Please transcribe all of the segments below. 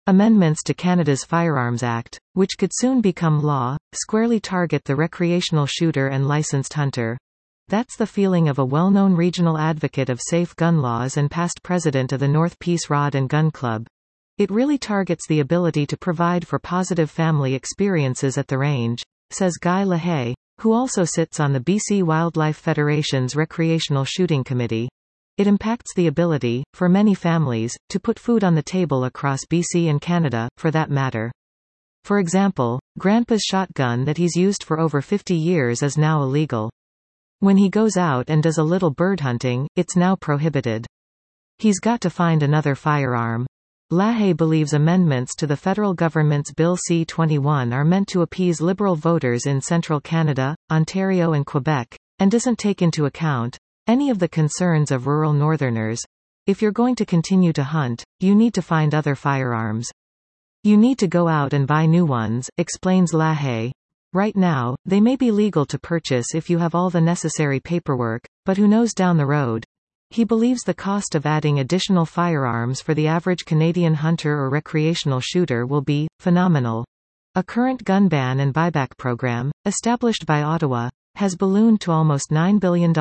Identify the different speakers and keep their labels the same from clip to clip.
Speaker 1: Amendments to Canada's Firearms Act, which could soon become law, squarely target the recreational shooter and licensed hunter. That's the feeling of a well-known regional advocate of safe gun laws and past president of the North Peace Rod and Gun Club. It really targets the ability to provide for positive family experiences at the range, says Guy Lahaye, who also sits on the BC Wildlife Federation's Recreational Shooting Committee. It impacts the ability, for many families, to put food on the table across BC and Canada, for that matter. For example, Grandpa's shotgun that he's used for over 50 years is now illegal. When he goes out and does a little bird hunting, it's now prohibited. He's got to find another firearm. Lahaye believes amendments to the federal government's Bill C-21 are meant to appease Liberal voters in central Canada, Ontario and Quebec, and doesn't take into account any of the concerns of rural Northerners. If you're going to continue to hunt, you need to find other firearms. You need to go out and buy new ones, explains Lahaye. Right now, they may be legal to purchase if you have all the necessary paperwork, but who knows down the road? He believes the cost of adding additional firearms for the average Canadian hunter or recreational shooter will be phenomenal. A current gun ban and buyback program, established by Ottawa, has ballooned to almost $9 billion.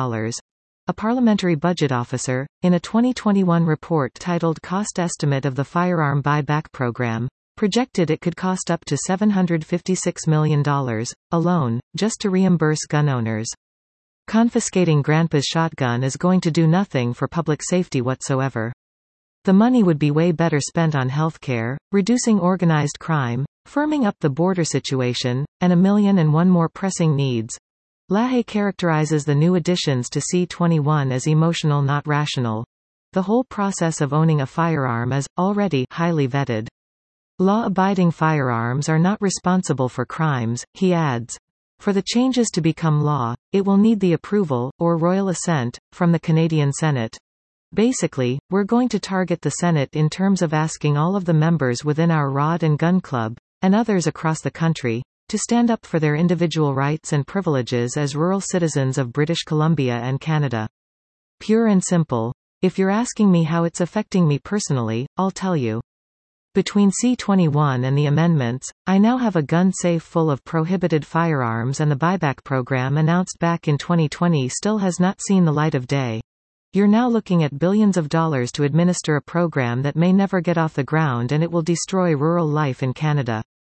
Speaker 1: A parliamentary budget officer, in a 2021 report titled Cost Estimate of the Firearm Buyback Program, projected it could cost up to $756 million, alone, just to reimburse gun owners. Confiscating Grandpa's shotgun is going to do nothing for public safety whatsoever. The money would be way better spent on healthcare, reducing organized crime, firming up the border situation, and 1,000,001 more pressing needs. Lahaye characterizes the new additions to C-21 as emotional, not rational. The whole process of owning a firearm is, already, highly vetted. Law-abiding firearms are not responsible for crimes, he adds. For the changes to become law, it will need the approval, or royal assent, from the Canadian Senate. Basically, we're going to target the Senate in terms of asking all of the members within our Rod and Gun Club, and others across the country, to stand up for their individual rights and privileges as rural citizens of British Columbia and Canada. Pure and simple. If you're asking me how it's affecting me personally, I'll tell you. Between C-21 and the amendments, I now have a gun safe full of prohibited firearms, and the buyback program announced back in 2020 still has not seen the light of day. You're now looking at billions of dollars to administer a program that may never get off the ground, and it will destroy rural life in Canada.